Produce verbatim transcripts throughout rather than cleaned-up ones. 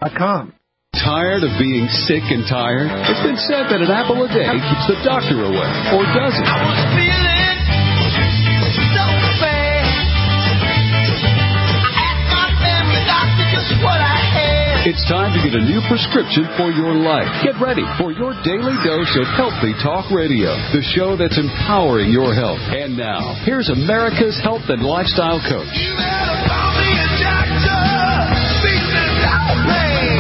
dot com. Tired of being sick and tired? It's been said that an apple a day keeps the doctor away. Or does it? I was feeling so bad. I asked my family doctor just what I had. It's time to get a new prescription for your life. Get ready for your daily dose of Healthy Talk Radio, the show that's empowering your health. And now, here's America's health and lifestyle coach. You better call me a doctor. Because I'm pain.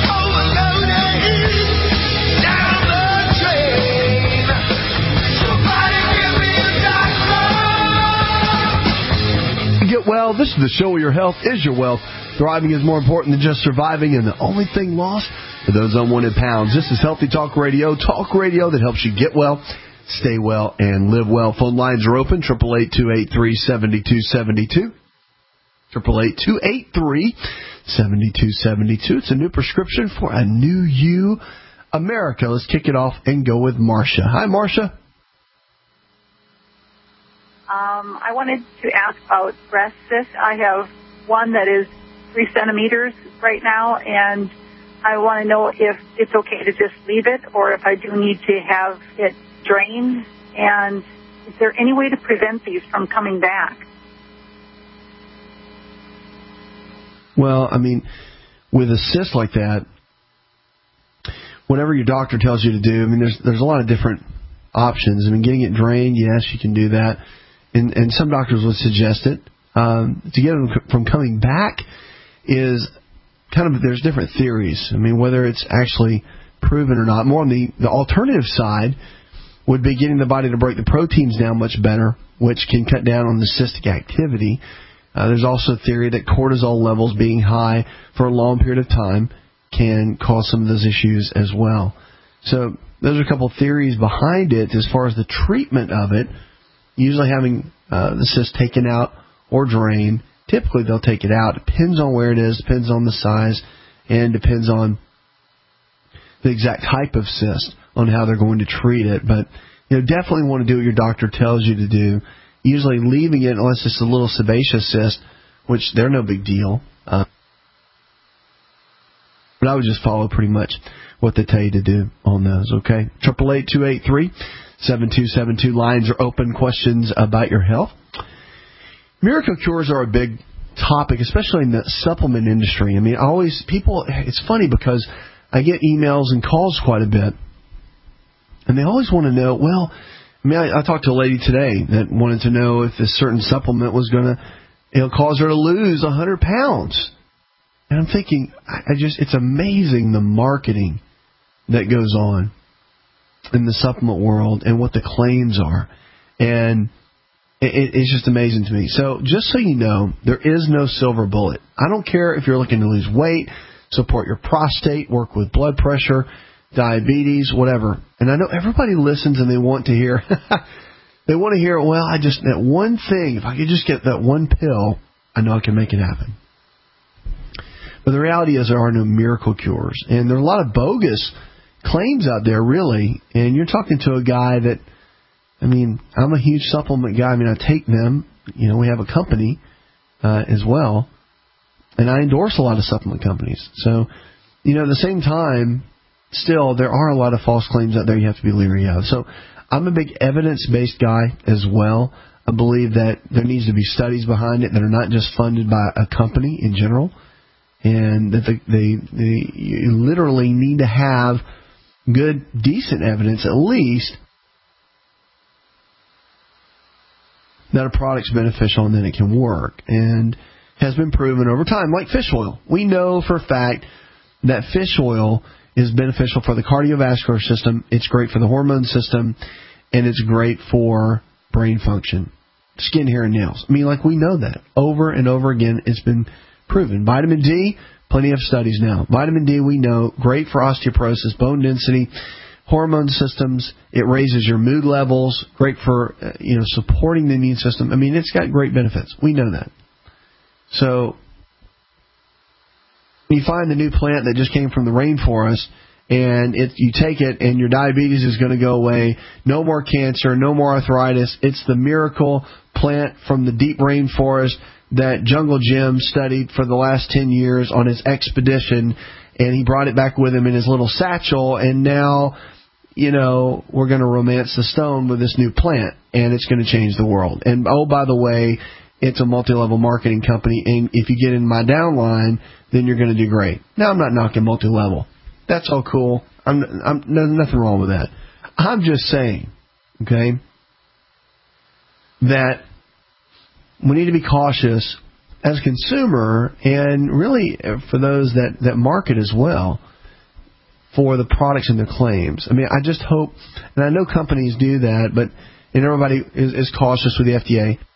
Get well. This is the show where your health is your wealth. Thriving is more important than just surviving, and the only thing lost are those unwanted pounds. This is Healthy Talk Radio, talk radio that helps you get well, stay well, and live well. Phone lines are open, eight eight eight, two eight three, seven two seven two, eight eight eight, two eight three, seven two seven two. It's a new prescription for a new you, America. Let's kick it off and go with Marcia. Hi, Marcia. Um, I wanted to ask about breast cysts. I have one that is three centimeters right now, and I want to know if it's okay to just leave it or if I do need to have it drained. And is there any way to prevent these from coming back? Well, I mean, with a cyst like that, whatever your doctor tells you to do, I mean, there's there's a lot of different options. I mean, getting it drained, yes, you can do that. And, and some doctors would suggest it. Um, to get them from coming back is kind of, there's different theories. I mean, whether it's actually proven or not. More on the, the alternative side would be getting the body to break the proteins down much better, which can cut down on the cystic activity. Uh, there's also a theory that cortisol levels being high for a long period of time can cause some of those issues as well. So those are a couple of theories behind it as far as the treatment of it. Usually having uh, the cyst taken out or drained. Typically they'll take it out. Depends on where it is, depends on the size, and depends on the exact type of cyst on how they're going to treat it. But you know, definitely want to do what your doctor tells you to do. Usually leaving it, unless it's a little sebaceous cyst, which they're no big deal. Uh, but I would just follow pretty much what they tell you to do on those, okay? eight eight eight, two eight three, seven two seven two. Lines are open. Questions about your health. Miracle cures are a big topic, especially in the supplement industry. I mean, always people, it's funny because I get emails and calls quite a bit, and they always want to know, well, I mean, I, I talked to a lady today that wanted to know if this certain supplement was going to, it'll cause her to lose one hundred pounds. And I'm thinking, I, I just, it's amazing the marketing that goes on in the supplement world and what the claims are. And it, it's just amazing to me. So just so you know, there is no silver bullet. I don't care if you're looking to lose weight, support your prostate, work with blood pressure, diabetes, whatever. And I know everybody listens and they want to hear, they want to hear, well, I just, that one thing, if I could just get that one pill, I know I can make it happen. But the reality is there are no miracle cures. And there are a lot of bogus claims out there, really. And you're talking to a guy that, I mean, I'm a huge supplement guy. I mean, I take them. You know, we have a company uh, as well. And I endorse a lot of supplement companies. So, you know, at the same time, still, there are a lot of false claims out there you have to be leery of. So I'm a big evidence-based guy as well. I believe that there needs to be studies behind it that are not just funded by a company in general. And that they, they, they you literally need to have good, decent evidence, at least, that a product's beneficial and that it can work. And has been proven over time, like fish oil. We know for a fact that fish oil is beneficial for the cardiovascular system. It's great for the hormone system. And it's great for brain function, skin, hair, and nails. I mean, like, we know that. Over and over again, it's been proven. Vitamin D, plenty of studies now. Vitamin D, we know, great for osteoporosis, bone density, hormone systems. It raises your mood levels, great for, uh, you know, supporting the immune system. I mean, it's got great benefits. We know that. So, you find the new plant that just came from the rainforest, and it, you take it, and your diabetes is going to go away. No more cancer, no more arthritis. It's the miracle plant from the deep rainforest that Jungle Jim studied for the last ten years on his expedition, and he brought it back with him in his little satchel, and now, you know, we're going to romance the stone with this new plant, and it's going to change the world. And, oh, by the way, it's a multi-level marketing company, and if you get in my downline, then you're going to do great. Now, I'm not knocking multi-level. That's all cool. I'm, I'm, there's nothing wrong with that. I'm just saying, okay, that we need to be cautious as a consumer, and really for those that, that market as well, for the products and their claims. I mean, I just hope, and I know companies do that, but and everybody is, is cautious with the F D A.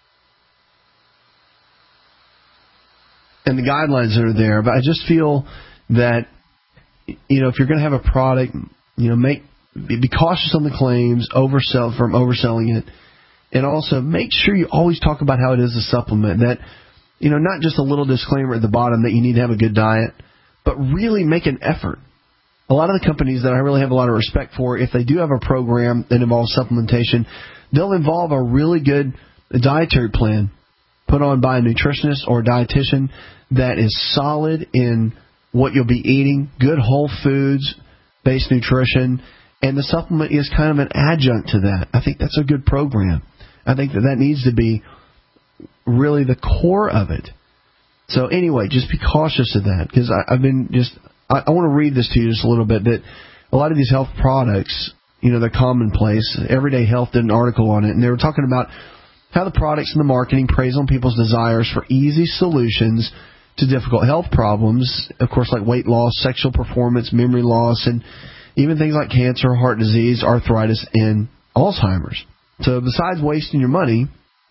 And the guidelines that are there, but I just feel that, you know, if you're going to have a product, you know, make be cautious on the claims, oversell from overselling it, and also make sure you always talk about how it is a supplement. That, you know, not just a little disclaimer at the bottom that you need to have a good diet, but really make an effort. A lot of the companies that I really have a lot of respect for, if they do have a program that involves supplementation, they'll involve a really good dietary plan put on by a nutritionist or a dietitian that is solid in what you'll be eating, good whole foods-based nutrition, and the supplement is kind of an adjunct to that. I think that's a good program. I think that that needs to be really the core of it. So anyway, just be cautious of that, because I've been just, I, I want to read this to you just a little bit, that a lot of these health products, you know, they're commonplace. Everyday Health did an article on it, and they were talking about how the products and the marketing preys on people's desires for easy solutions to difficult health problems, of course, like weight loss, sexual performance, memory loss, and even things like cancer, heart disease, arthritis, and Alzheimer's. So besides wasting your money,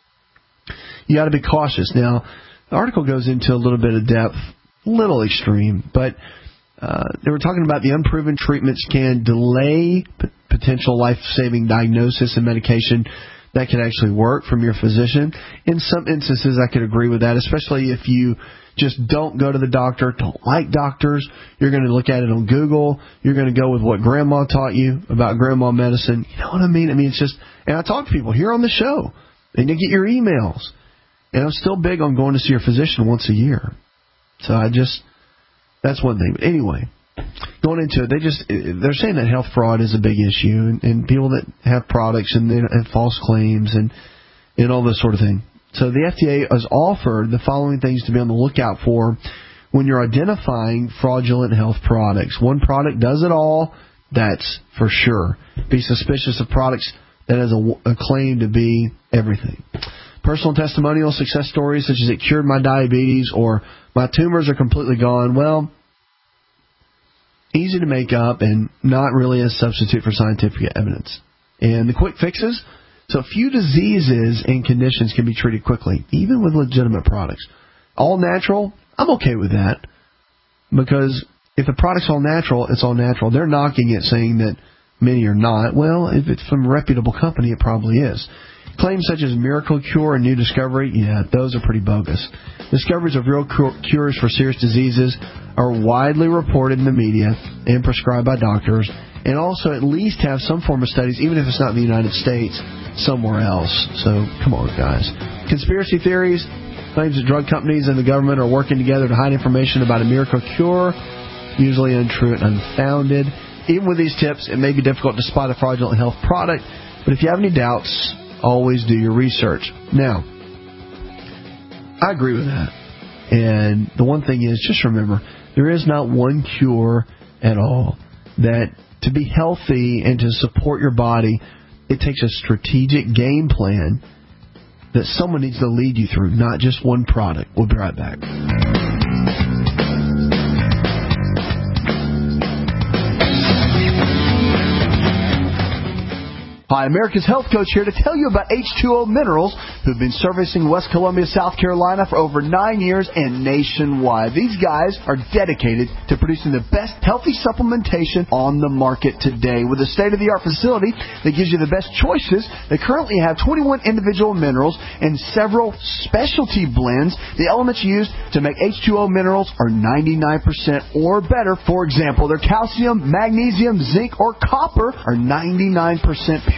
you got to be cautious. Now, the article goes into a little bit of depth, a little extreme, but uh, they were talking about the unproven treatments can delay p- potential life-saving diagnosis and medication that can actually work from your physician. In some instances, I could agree with that, especially if you just don't go to the doctor, don't like doctors. You're going to look at it on Google. You're going to go with what grandma taught you about grandma medicine. You know what I mean? I mean, it's just, and I talk to people here on the show, and you get your emails. And I'm still big on going to see your physician once a year. So I just, that's one thing. But anyway, going into it, they just, they're saying that health fraud is a big issue, and, and people that have products and, and false claims and, and all this sort of thing. So the F D A has offered the following things to be on the lookout for when you're identifying fraudulent health products. One product does it all, that's for sure. Be suspicious of products that has a, a claim to be everything. Personal testimonial success stories such as it cured my diabetes or my tumors are completely gone. Well, easy to make up and not really a substitute for scientific evidence. And the quick fixes, so few diseases and conditions can be treated quickly, even with legitimate products. All natural, I'm okay with that, because if the product's all natural, it's all natural. They're knocking it, saying that many are not. Well, if it's from a reputable company, it probably is. Claims such as miracle cure and new discovery, yeah, those are pretty bogus. Discoveries of real cures for serious diseases are widely reported in the media and prescribed by doctors, and also at least have some form of studies, even if it's not in the United States, somewhere else. So, come on, guys. Conspiracy theories, claims that drug companies and the government are working together to hide information about a miracle cure, usually untrue and unfounded. Even with these tips, it may be difficult to spot a fraudulent health product, but if you have any doubts, always do your research. Now, I agree with that. And the one thing is, just remember, there is not one cure at all. That to be healthy and to support your body, it takes a strategic game plan that someone needs to lead you through, not just one product. We'll be right back. Hi, America's Health Coach here to tell you about H two O Minerals, who've been servicing West Columbia, South Carolina for over nine years and nationwide. These guys are dedicated to producing the best healthy supplementation on the market today. With a state-of-the-art facility that gives you the best choices, they currently have twenty-one individual minerals and several specialty blends. The elements used to make H two O Minerals are ninety-nine percent or better. For example, their calcium, magnesium, zinc, or copper are ninety-nine percent pure.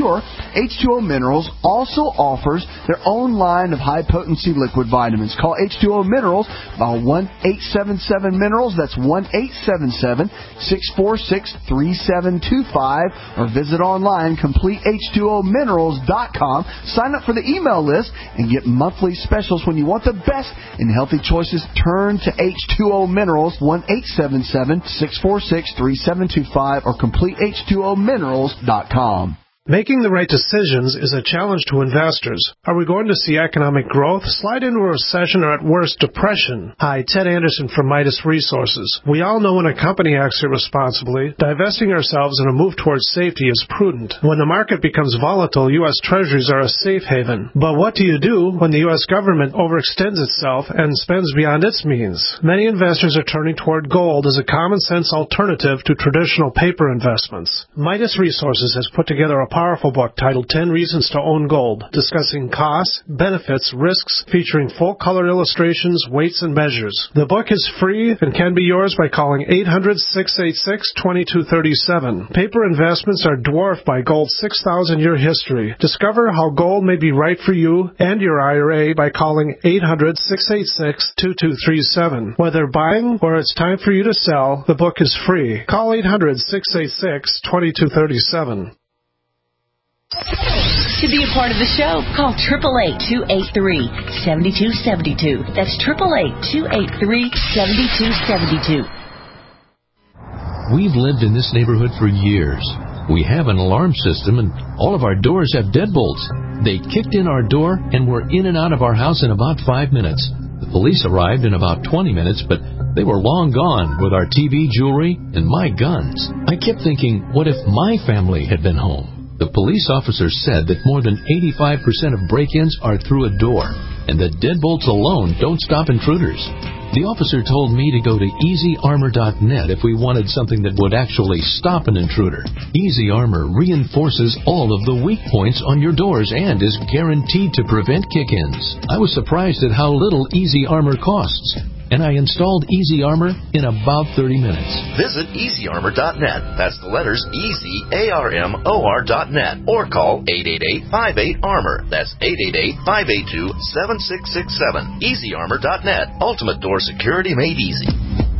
Cure, H two O Minerals also offers their own line of high-potency liquid vitamins. Call H two O Minerals by one eight seven seven Minerals. That's one eight seven seven, six four six, three seven two five. Or visit online, complete H two O minerals dot com. Sign up for the email list and get monthly specials. When you want the best in healthy choices, turn to H two O Minerals, one eight seven seven, six four six, three seven two five, or complete H two O minerals dot com. Making the right decisions is a challenge to investors. Are we going to see economic growth, slide into a recession, or at worst, depression? Hi, Ted Anderson from Midas Resources. We all know when a company acts irresponsibly, divesting ourselves in a move towards safety is prudent. When the market becomes volatile, U S Treasuries are a safe haven. But what do you do when the U S government overextends itself and spends beyond its means? Many investors are turning toward gold as a common-sense alternative to traditional paper investments. Midas Resources has put together a powerful book titled ten Reasons to Own Gold, discussing costs, benefits, risks, featuring full-color illustrations, weights, and measures. The book is free and can be yours by calling eight hundred, six eight six, two two three seven. Paper investments are dwarfed by gold's six thousand year history. Discover how gold may be right for you and your I R A by calling eight hundred, six eight six, two two three seven. Whether buying or it's time for you to sell, the book is free. Call eight hundred, six eight six, two two three seven. To be a part of the show, call eight eight eight, two eight three, seven two seven two. That's eight eight eight, two eight three, seven two seven two. We've lived in this neighborhood for years. We have an alarm system, and all of our doors have deadbolts. They kicked in our door and were in and out of our house in about five minutes. The police arrived in about twenty minutes, but they were long gone with our T V, jewelry, and my guns. I kept thinking, what if my family had been home? The police officer said that more than eighty-five percent of break-ins are through a door, and that deadbolts alone don't stop intruders. The officer told me to go to easy armor dot net if we wanted something that would actually stop an intruder. Easy Armor reinforces all of the weak points on your doors and is guaranteed to prevent kick-ins. I was surprised at how little Easy Armor costs, and I installed Easy Armor in about thirty minutes. Visit easy armor dot net. That's the letters Easy, A R M O R dot net. Or call eight eight eight, five eight, armor. That's eight eight eight, five eight two, seven six six seven. easy armor dot net. Ultimate door security made easy.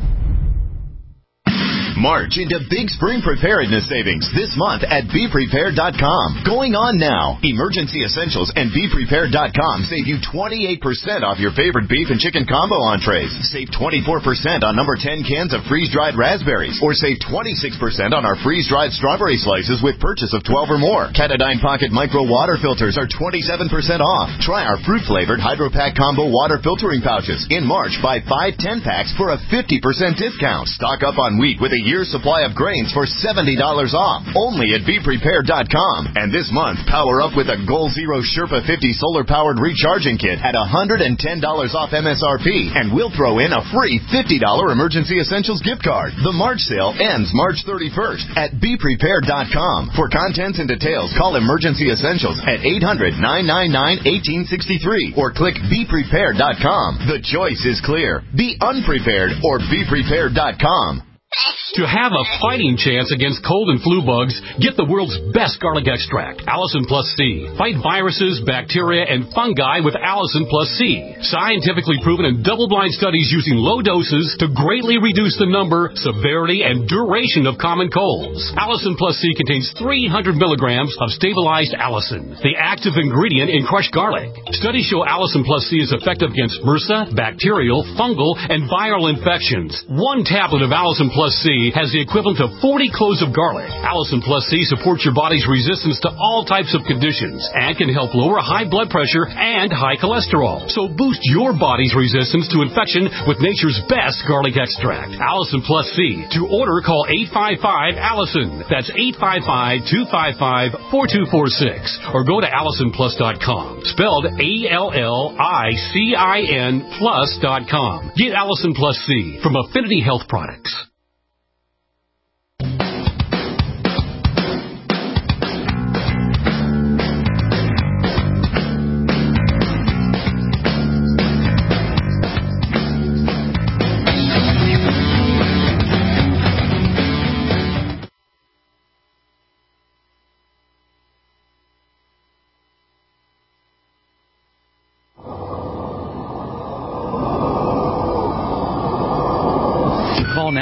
March into big spring preparedness savings this month at be prepared dot com. Going on now. Emergency Essentials and be prepared dot com save you twenty-eight percent off your favorite beef and chicken combo entrees. Save twenty-four percent on number ten cans of freeze-dried raspberries. Or save twenty-six percent on our freeze-dried strawberry slices with purchase of twelve or more. Katadyn Pocket Micro Water Filters are twenty-seven percent off. Try our fruit-flavored Hydro-Pack Combo Water Filtering Pouches. In March, buy five ten-packs for a fifty percent discount. Stock up on wheat with a year's supply of grains for seventy dollars off. Only at be prepared dot com. And this month, power up with a Goal Zero Sherpa fifty solar-powered recharging kit at one hundred ten dollars off M S R P. And we'll throw in a free fifty dollars Emergency Essentials gift card. The March sale ends March thirty-first at be prepared dot com. For contents and details, call Emergency Essentials at eight hundred, nine nine nine, one eight six three or click be prepared dot com. The choice is clear. Be unprepared or be prepared dot com. To have a fighting chance against cold and flu bugs, get the world's best garlic extract, Allison Plus C. Fight viruses, bacteria, and fungi with Allison Plus C. Scientifically proven in double-blind studies using low doses to greatly reduce the number, severity, and duration of common colds. Allison Plus C contains three hundred milligrams of stabilized allicin, the active ingredient in crushed garlic. Studies show Allison Plus C is effective against MRSA, bacterial, fungal, and viral infections. One tablet of Allison Plus C has the equivalent of forty cloves of garlic. Allison Plus C supports your body's resistance to all types of conditions and can help lower high blood pressure and high cholesterol. So boost your body's resistance to infection with nature's best garlic extract, Allison Plus C. To order, call eight five five, Allison. That's eight five five, two five five, four two four six. Or go to allison plus dot com. Spelled A L L I C I N plus dot com. Get Allison Plus C from Affinity Health Products.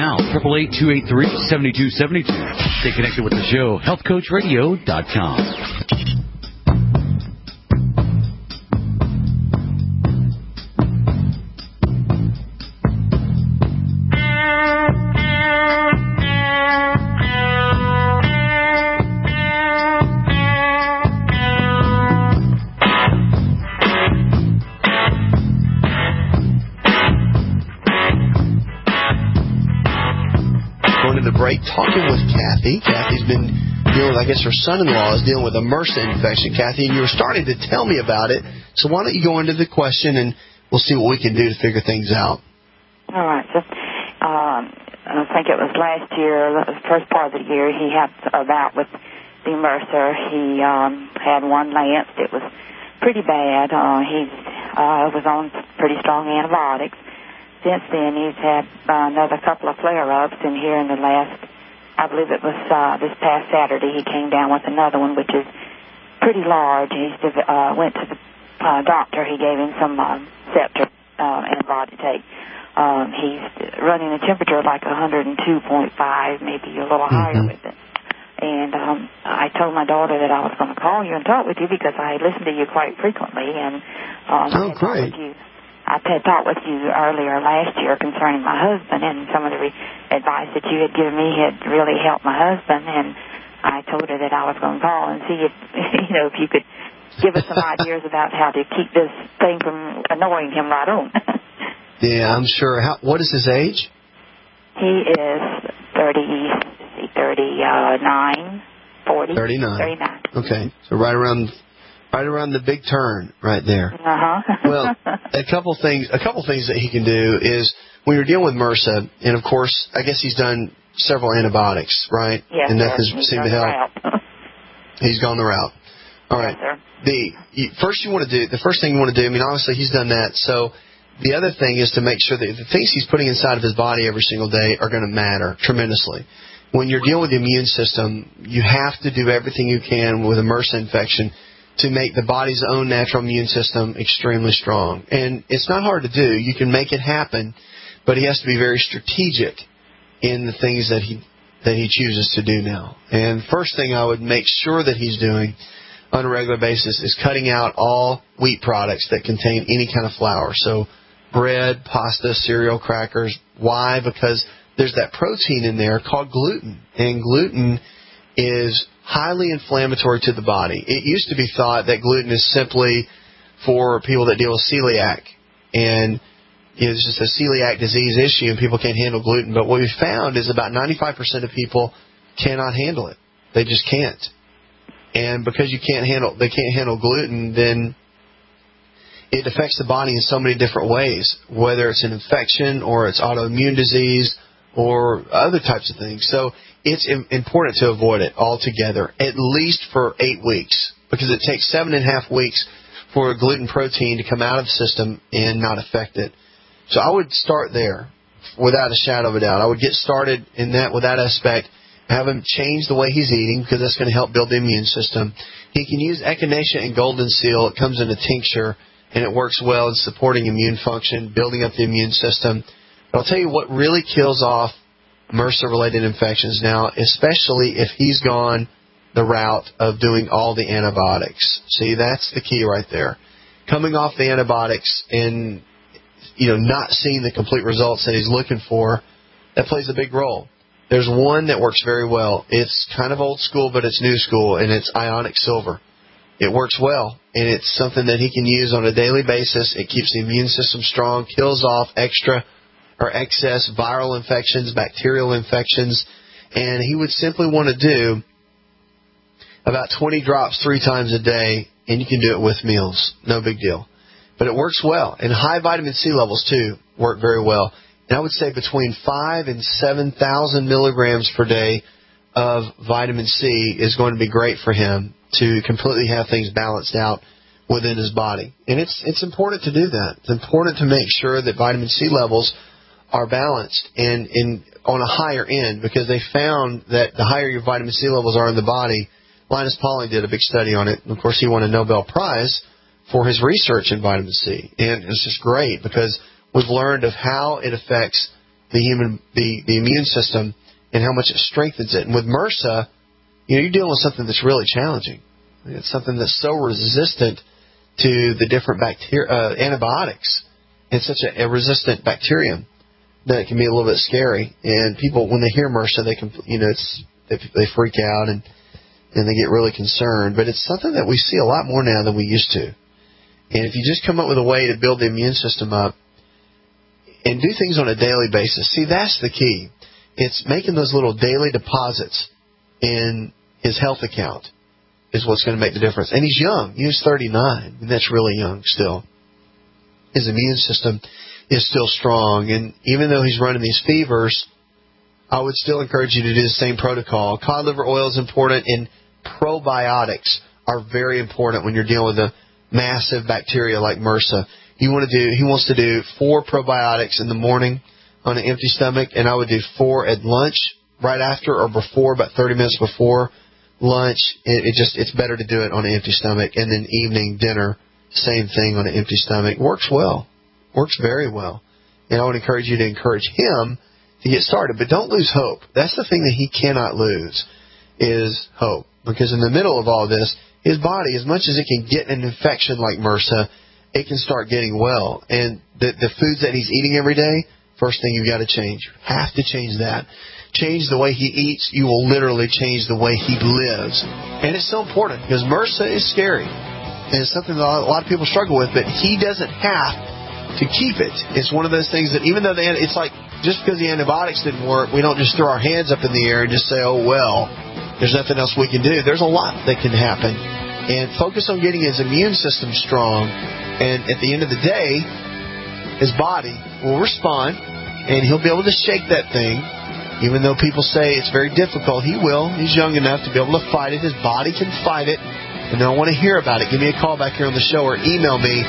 now. eight eight eight, two eight three, seven two seven two. Stay connected with the show. health coach radio dot com. Talking with Kathy. Kathy's been dealing with, I guess her son-in-law is dealing with a MRSA infection, Kathy, and you were starting to tell me about it. So why don't you go into the question and we'll see what we can do to figure things out. All right. So, um, I think it was last year, the first part of the year, he had a bout with the MRSA. He um, had one lanced. It was pretty bad. Uh, he uh, was on pretty strong antibiotics. Since then, he's had uh, another couple of flare-ups, and here in the last, I believe it was uh, this past Saturday, he came down with another one, which is pretty large. He uh, went to the uh, doctor. He gave him some uh, Scepter uh, antibiotic take. Um, he's running a temperature like one oh two point five, maybe a little mm-hmm. higher with it. And um, I told my daughter that I was going to call you and talk with you because I listened to you quite frequently, and um, oh, I had great. talked with you. I had talked with you earlier last year concerning my husband, and some of the re- advice that you had given me had really helped my husband, and I told her that I was going to call and see if, you know, if you could give us some ideas about how to keep this thing from annoying him right on. Yeah, I'm sure. How, what is his age? He is thirty, thirty-nine, forty. thirty-nine. thirty-nine. Okay, so right around... Right around the big turn, right there. Uh-huh. Well, a couple things. A couple things that he can do is when you're dealing with MRSA, and of course, I guess he's done several antibiotics, right? Yes, and that yes, has seemed to help. He's gone the route. All right. Yes, sir. The you, first you want to do the first thing you want to do. I mean, obviously he's done that. So the other thing is to make sure that the things he's putting inside of his body every single day are going to matter tremendously. When you're dealing with the immune system, you have to do everything you can with a MRSA infection to make the body's own natural immune system extremely strong. And it's not hard to do. You can make it happen, but he has to be very strategic in the things that he that he chooses to do now. And first thing I would make sure that he's doing on a regular basis is cutting out all wheat products that contain any kind of flour. So bread, pasta, cereal, crackers. Why? Because there's that protein in there called gluten. And gluten is highly inflammatory to the body. It used to be thought that gluten is simply for people that deal with celiac, and it's just a celiac disease issue and people can't handle gluten. But what we found is about ninety-five percent of people cannot handle it. They just can't. And because you can't handle, they can't handle gluten, then it affects the body in so many different ways, whether it's an infection or it's autoimmune disease or other types of things. So it's important to avoid it altogether, at least for eight weeks, because it takes seven and a half weeks for a gluten protein to come out of the system and not affect it. So I would start there without a shadow of a doubt. I would get started in that with that aspect, have him change the way he's eating, because that's going to help build the immune system. He can use Echinacea and Golden Seal. It comes in a tincture, and it works well in supporting immune function, building up the immune system. But I'll tell you what really kills off MRSA-related infections now, especially if he's gone the route of doing all the antibiotics. See, that's the key right there. Coming off the antibiotics and, you know, not seeing the complete results that he's looking for, that plays a big role. There's one that works very well. It's kind of old school, but it's new school, and it's ionic silver. It works well, and it's something that he can use on a daily basis. It keeps the immune system strong, kills off extra or excess viral infections, bacterial infections, and he would simply want to do about twenty drops three times a day, and you can do it with meals. No big deal. But it works well. And high vitamin C levels, too, work very well. And I would say between five and seven thousand milligrams per day of vitamin C is going to be great for him to completely have things balanced out within his body. And it's it's important to do that. It's important to make sure that vitamin C levels are balanced and in on a higher end, because they found that the higher your vitamin C levels are in the body. Linus Pauling did a big study on it. And of course, he won a Nobel Prize for his research in vitamin C. And it's just great because we've learned of how it affects the human the, the immune system and how much it strengthens it. And with MRSA, you know, you're dealing with something that's really challenging. It's something that's so resistant to the different bacteria, uh, antibiotics. It's such a, a resistant bacterium that it can be a little bit scary. And people, when they hear MRSA, they can, you know, it's they, they freak out and and they get really concerned. But it's something that we see a lot more now than we used to. And if you just come up with a way to build the immune system up and do things on a daily basis, see, that's the key. It's making those little daily deposits in his health account is what's going to make the difference. And he's young. He's thirty-nine, and that's really young still. His immune system is still strong. And even though he's running these fevers, I would still encourage you to do the same protocol. Cod liver oil is important, and probiotics are very important when you're dealing with a massive bacteria like MRSA. You want to do, he wants to do four probiotics in the morning on an empty stomach, and I would do four at lunch, right after or before, about thirty minutes before lunch. It, it just, it's better to do it on an empty stomach. And then evening dinner, same thing on an empty stomach. Works well. Works very well. And I would encourage you to encourage him to get started. But don't lose hope. That's the thing that he cannot lose, is hope. Because in the middle of all this, his body, as much as it can get an infection like MRSA, it can start getting well. And the, the foods that he's eating every day, first thing you've got to change. You have to change that. Change the way he eats. You will literally change the way he lives. And it's so important because MRSA is scary. And it's something that a lot of people struggle with, but he doesn't have to keep it. It's one of those things that even though the, it's like just because the antibiotics didn't work, we don't just throw our hands up in the air and just say, oh, well, there's nothing else we can do. There's a lot that can happen. And focus on getting his immune system strong. And at the end of the day, his body will respond, and he'll be able to shake that thing. Even though people say it's very difficult, he will. He's young enough to be able to fight it. His body can fight it. And I want to hear about it. Give me a call back here on the show or email me.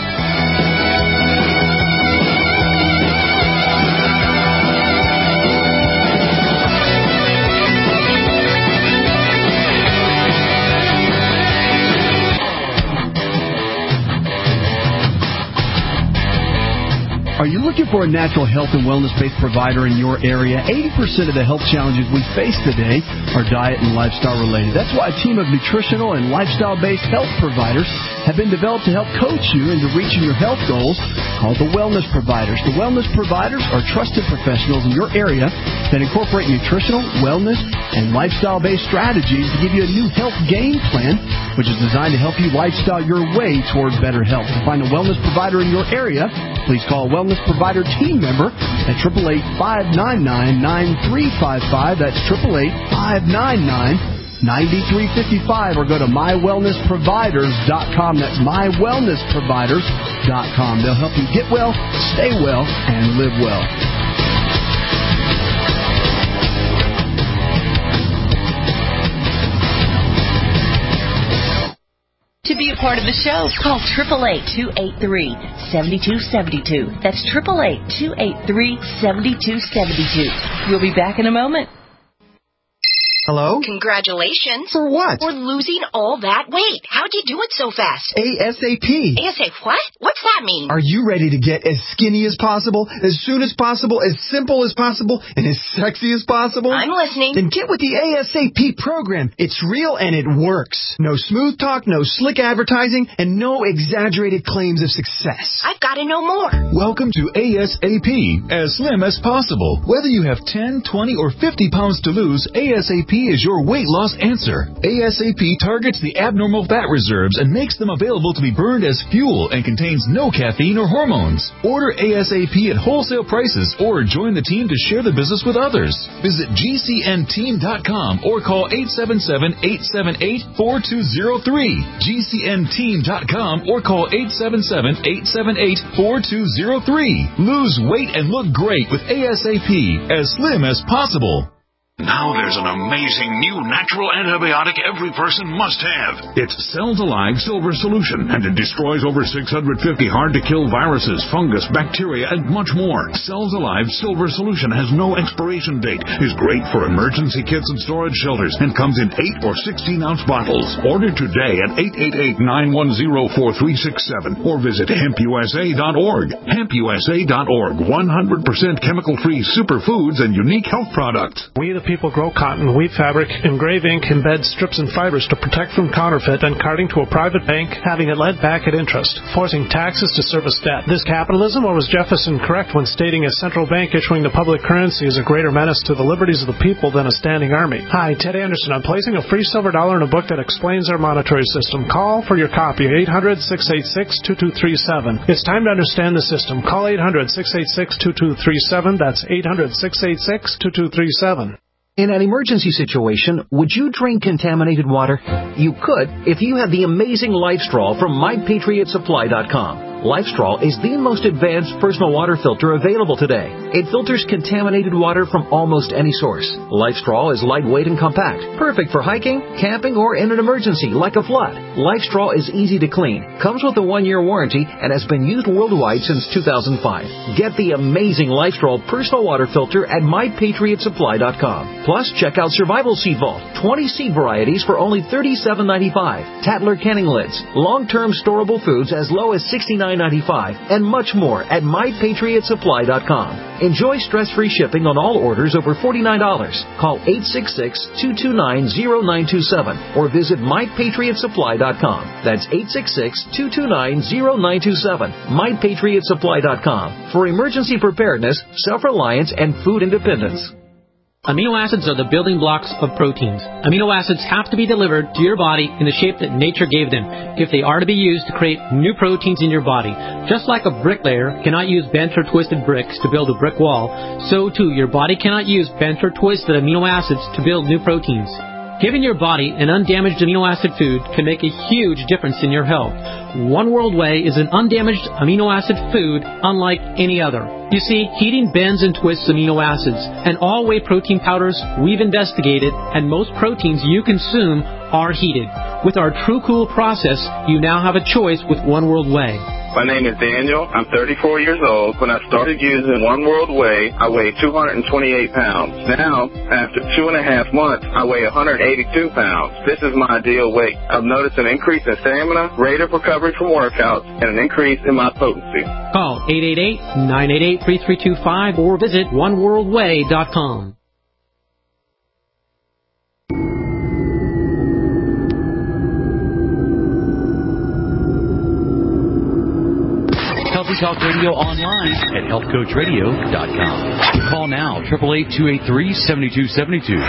Are you looking for a natural health and wellness-based provider in your area? eighty percent of the health challenges we face today are diet and lifestyle related. That's why a team of nutritional and lifestyle-based health providers have been developed to help coach you into reaching your health goals, called the Wellness Providers. The Wellness Providers are trusted professionals in your area that incorporate nutritional, wellness, and lifestyle-based strategies to give you a new health game plan, which is designed to help you lifestyle your way toward better health. To find a wellness provider in your area, please call a Wellness Provider team member at eight eight eight, five nine nine, nine three five five. That's eight eight eight, five nine nine, nine three five five. Or go to my wellness providers dot com. That's my wellness providers dot com. They'll help you get well, stay well, and live well. To be a part of the show, call eight eight eight, two eight three, seven two seven two. That's eight eight eight, two eight three, seven two seven two. We'll be back in a moment. Hello? Congratulations. For what? For losing all that weight. How'd you do it so fast? ASAP. ASAP what? What's that mean? Are you ready to get as skinny as possible, as soon as possible, as simple as possible, and as sexy as possible? I'm listening. Then get with the ASAP program. It's real and it works. No smooth talk, no slick advertising, and no exaggerated claims of success. I've got to know more. Welcome to ASAP, as slim as possible. Whether you have ten, twenty, or fifty pounds to lose, ASAP is your weight loss answer. ASAP targets the abnormal fat reserves and makes them available to be burned as fuel and contains no caffeine or hormones. Order ASAP at wholesale prices or join the team to share the business with others. Visit G C N team dot com or call eight seven seven, eight seven eight, four two zero three. G C N team dot com or call eight seven seven, eight seven eight, four two zero three. Lose weight and look great with ASAP, as slim as possible. Now there's an amazing new natural antibiotic every person must have. It's Cells Alive Silver Solution, and it destroys over six hundred fifty hard-to-kill viruses, fungus, bacteria, and much more. Cells Alive Silver Solution has no expiration date, is great for emergency kits and storage shelters, and comes in eight or sixteen-ounce bottles. Order today at eight eight eight, nine one zero, four three six seven or visit hemp u s a dot org. hemp u s a dot org, one hundred percent chemical-free superfoods and unique health products. We the people grow cotton, weave fabric, engrave ink, embed strips and fibers to protect from counterfeit and carting to a private bank, having it lent back at interest, forcing taxes to service debt. This capitalism, or was Jefferson correct when stating a central bank issuing the public currency is a greater menace to the liberties of the people than a standing army? Hi, Ted Anderson. I'm placing a free silver dollar in a book that explains our monetary system. Call for your copy at eight hundred, six eight six, two two three seven. It's time to understand the system. Call eight hundred, six eight six, two two three seven. That's eight hundred, six eight six, two two three seven. In an emergency situation, would you drink contaminated water? You could if you had the amazing LifeStraw from my patriot supply dot com. LifeStraw is the most advanced personal water filter available today. It filters contaminated water from almost any source. LifeStraw is lightweight and compact, perfect for hiking, camping, or in an emergency like a flood. LifeStraw is easy to clean, comes with a one-year warranty, and has been used worldwide since two thousand five. Get the amazing LifeStraw personal water filter at my patriot supply dot com. Plus, check out Survival Seed Vault, twenty seed varieties for only thirty-seven ninety-five. Tatler canning lids, long-term storable foods as low as sixty-nine ninety-five, and much more at my patriot supply dot com. Enjoy stress-free shipping on all orders over forty-nine dollars. Call eight six six, two two nine, zero nine two seven or visit my patriot supply dot com. That's eight six six, two two nine, zero nine two seven. my patriot supply dot com for emergency preparedness, self-reliance, and food independence. Amino acids are the building blocks of proteins. Amino acids have to be delivered to your body in the shape that nature gave them if they are to be used to create new proteins in your body. Just like a bricklayer cannot use bent or twisted bricks to build a brick wall, so too your body cannot use bent or twisted amino acids to build new proteins. Giving your body an undamaged amino acid food can make a huge difference in your health. One World Whey is an undamaged amino acid food unlike any other. You see, heating bends and twists amino acids, and all whey protein powders we've investigated, and most proteins you consume are heated. With our True Cool process, you now have a choice with One World Whey. My name is Daniel. I'm thirty-four years old. When I started using One World Whey, I weighed two hundred twenty-eight pounds. Now, after two and a half months, I weigh one hundred eighty-two pounds. This is my ideal weight. I've noticed an increase in stamina, rate of recovery from workouts, and an increase in my potency. Call eight eight eight, nine eight eight, three three two five or visit one world whey dot com. Healthy Talk Radio online at health coach radio dot com. Call now, eight eight eight, two eight three, seven two seven two.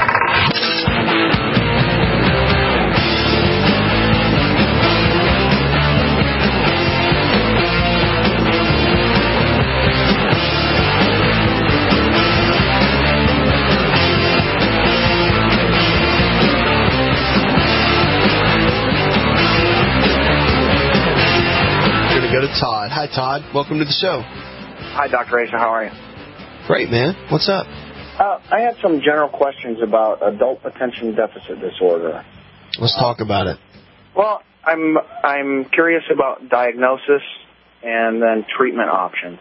Todd. Hi, Todd. Welcome to the show. Hi, Doctor Asa. How are you? Great, man. What's up? Uh, I had some general questions about adult attention deficit disorder. Let's talk about it. Well, I'm I'm curious about diagnosis and then treatment options.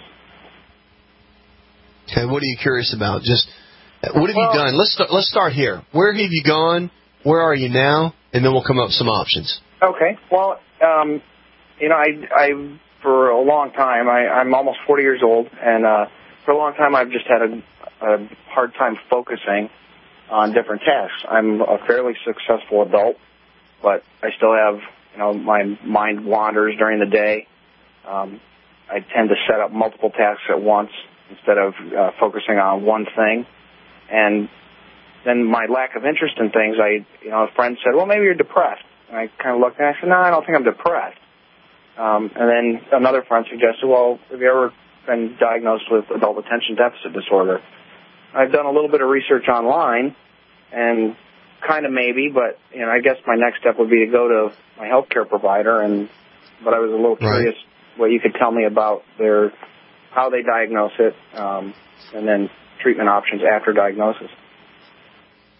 Okay, what are you curious about? Just what have well, you done? Let's start, let's start here. Where have you gone? Where are you now? And then we'll come up with some options. Okay. Well, um, you know, I I. For a long time, I, I'm almost forty years old, and uh, for a long time I've just had a, a hard time focusing on different tasks. I'm a fairly successful adult, but I still have, you know, my mind wanders during the day. Um, I tend to set up multiple tasks at once instead of uh, focusing on one thing. And then my lack of interest in things, I, you know, a friend said, well, maybe you're depressed. And I kind of looked and I said, no, I don't think I'm depressed. Um, and then another friend suggested, well, have you ever been diagnosed with adult attention deficit disorder? I've done a little bit of research online, and kind of maybe, but, you know, I guess my next step would be to go to my healthcare provider, and but I was a little curious right. what you could tell me about their, how they diagnose it, um, and then treatment options after diagnosis.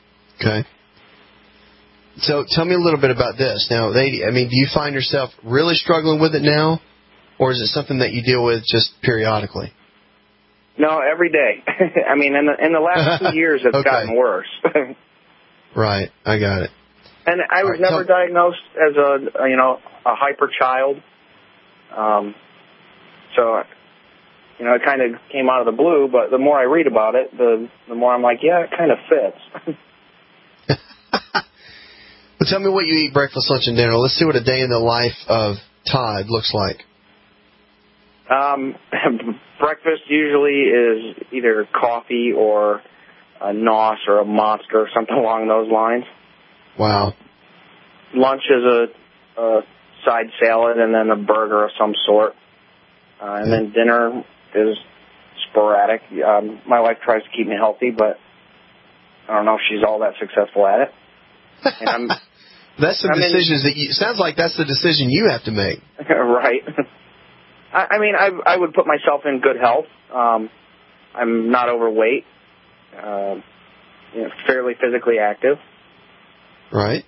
Okay. So tell me a little bit about this. Now, they, I mean, do you find yourself really struggling with it now, or is it something that you deal with just periodically? No, every day. I mean, in the in the last two years, it's okay. gotten worse. Right, I got it. And I was right, never tell- diagnosed as a, you know, a hyper child. Um, so, you know, it kind of came out of the blue, but the more I read about it, the the more I'm like, yeah, it kind of fits. Well, tell me what you eat breakfast, lunch, and dinner. Let's see what a day in the life of Todd looks like. Um, breakfast usually is either coffee or a N O S or a Monster or something along those lines. Wow. Lunch is a, a side salad and then a burger of some sort. Uh, and then dinner is sporadic. Um, my wife tries to keep me healthy, but I don't know if she's all that successful at it. And I'm, that's some I'm decisions in, that you, sounds like that's the decision you have to make. Right. I, I mean, I, I would put myself in good health. Um, I'm not overweight. Uh, you know, fairly physically active. Right.